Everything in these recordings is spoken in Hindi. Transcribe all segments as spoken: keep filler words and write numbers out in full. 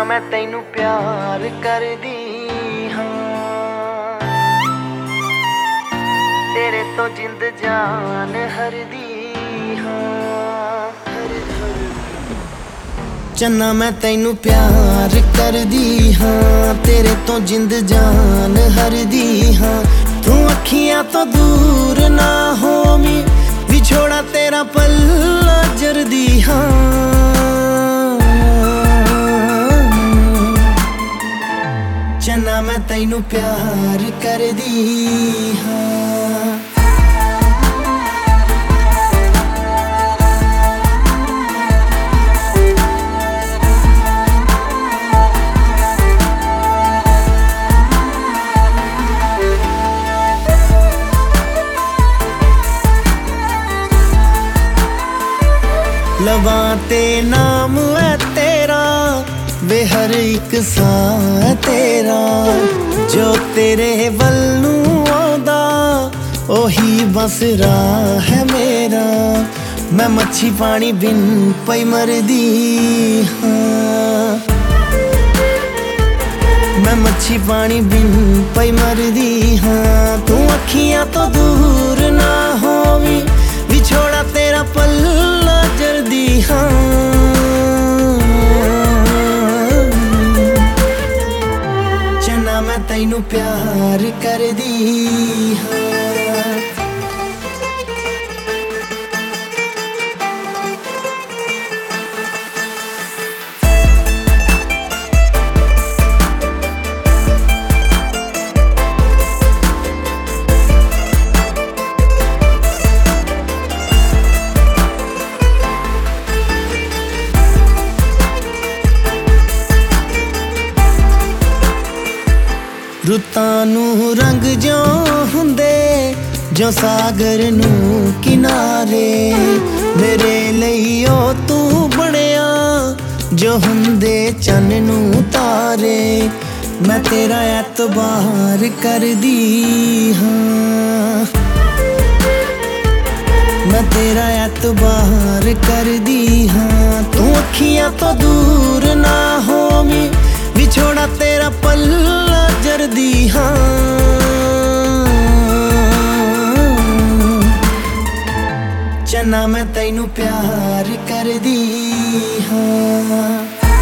चन्ना मैं तैनू प्यार करदी हाँ, तेरे तो जिंद जान हरदी हाँ। चन्ना मैं तैनू प्यार करदी हाँ, तेरे तो जिंद जान हरदी हाँ। तू अखियां तो दूर ना होमी, विछोड़ा तेरा पल्ला जरदी हाँ। चन्ना मैं तैनू प्यार करदी हाँ। लबां ते नाम है तेरा, वे हर एक सा है तेरा। जो तेरे वल नू आंदा ओही बस राह है मेरा। मैं मच्छी पानी बिन पई मरदी हाँ, मैं मच्छी पानी बिन पई मरदी हाँ। तू अखियां तो दूर ना होवी, विछोड़ा तेरा पल्ला जरदी हाँ। चन्ना मैं तैनू प्यार करदी हाँ। रुत्तां नू रंग जो हुंदे, जो सागर नू किनारे। मेरे लई ओ तू बणिया, जो हुंदे चन्न नू तारे। मैं तेरा एतबार करदी हाँ, मैं तेरा एतबार करदी हाँ। तू अखियां तो दूर ना होमी, विछोड़ा तेरा पल्ला जरदी हाँ। चन्ना मैं तैनू प्यार करदी हाँ।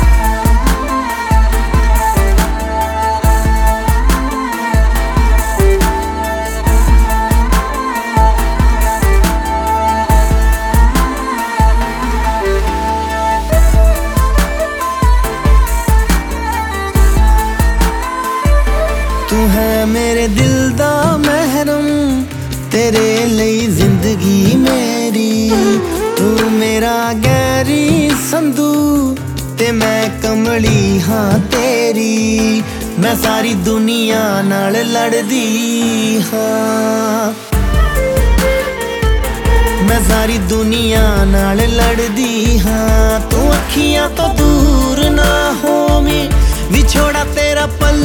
तू है मेरे दिल दा महरम, तेरे लई जिंदगी मेरी। तू मेरा गैरी संधू, ते मैं कमली हाँ तेरी। मैं सारी दुनिया नाल लड़दी हाँ, मैं सारी दुनिया नाल लड़दी हाँ। तू अखियां तो दूर ना होमी, विछोड़ा तेरा पल